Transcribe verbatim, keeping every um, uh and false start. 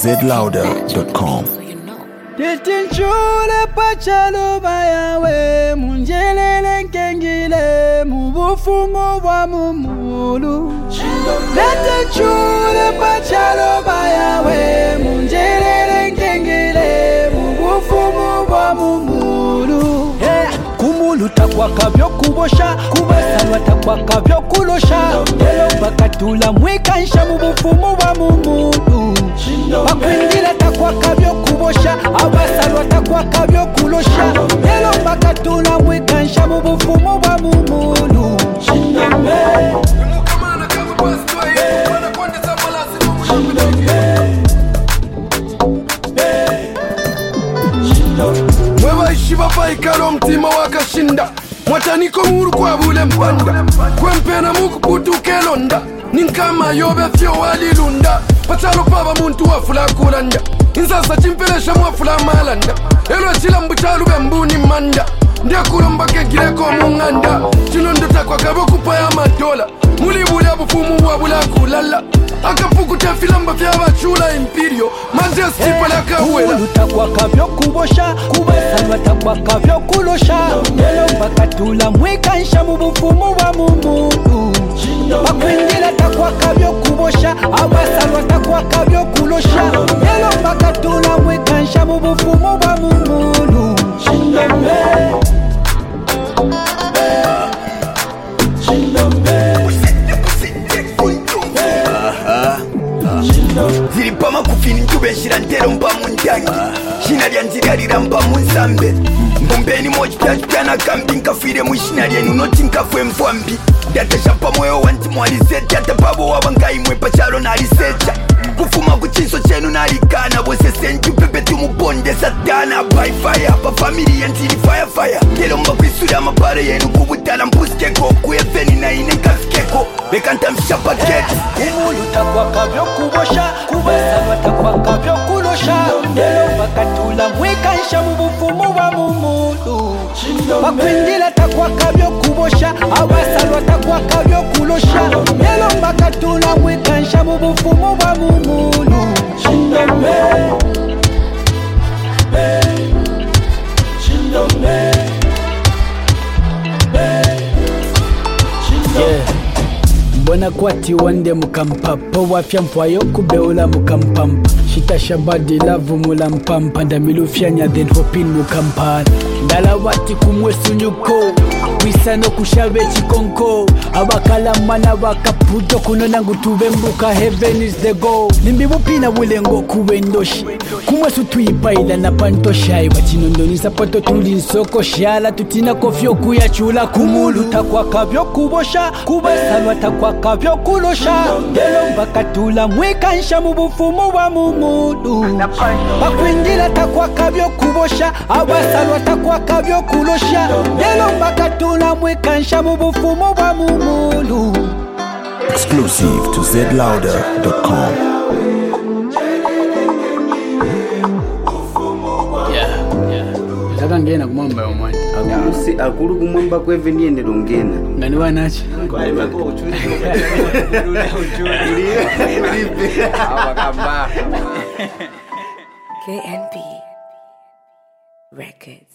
z louder dot com. Titinchule pachalo bayawe munjelele nkengile mubufumo bwa mumulu. Titinchule pachalo bayawe munjelele nkengile mubufumo bwa mumulu. Kumulu takwaka vyo kubosha kubasalwa takwaka vyo kulosha Yelo bakatula mwikansha mubufumu wa mumulu Bakwindila takwaka vyo kubosha abasalwa takwaka vyo kulosha Yelo bakatula mwikansha mubufumu wa mumulu Mwewa ishiba paikalo mtima wakashinda Mwataniko muru kwa bule mpanda Kwempena muku putu kelonda Ninkama yobe fyo walilunda Pachalo pava muntu wafula kulanda Insasa chimpelesha mwafula malanda Elo chila mbuchalu bembuni manda Ndia kulomba kengileko munganda Chinonduta kwa kabo kupaya madola Muli bule bufumu wabula kulala Akapuku tefilamba fya bachula imperio Majesty palaka huela Kumulu takwaka vyo kubosha kubasalwa takwaka vyo kulosha Yelo bakatula mwikansha mubufumu wa mumulu Bakwindila takwaka vyo kubosha abasalwa takwaka vyo kulosha Yelo bakatula mwikansha mubufumu wa mumulu Ziripa makufini njube shirantero mpa mundangi Shina lya nzigarira mpa munsambe Mbumbeni moji pya jupyana kambi Nkafire mwishina lya nunoti nkafwe mfwambi Datasha pa moyo wanti mwalisecha Ata pabo wabangai mwepa chalo nalisecha Kufuma kuchinso chenu nalikana Bose senju pepe tumubonde satana By fire, pa family yantili fire fire Telo mba kwisura mapare yenu kubutala Mpuskeko kuyefeni na ine kafikeko Bekanta mshapa keti Kumulu takwaka vyo kubosha kubasalwa takwaka vyo kulosha Yelo bakatula mwikansha mubufumu wa mumulu Bakwindila takwaka vyo kubosha abasalwa takwaka vyo kulosha Yelo bakatula mwikansha mubufumu wa mumulu Yeah. Mbona kwati wande mukampapa wafya mpwayo kubeula mukampampa Shita shabadi lavu mula mpampa Ndamilufyanya then hopin mukampala Ndala wati kumwesu nyuko Wisano kushabe chikonko Abakala mana wakaputo kunona ngutube mbuka heaven is the goal Nimbi wupina wulengo kuwendoshi Kumwesu tuipaila na pantoshai Wachinondoni sapato tulinsoko shala Tutina kofyo kuyachula Kumulu takwaka vyo kubosha Kubasalwa takwaka vyo kulosha Yelo bakatula mwikansha mubufumu wa mumulu Bakwindila takwaka vyo kubosha Abasalwa takwaka vyo kulosha Yelo bakatula mwikansha mubufumu wa mumulu Exclusive to z louder dot com. Zaka ngena kumamba yo mwana Akusi akulu kumamba kweve niende longena. Ngani wanachi K N B Records.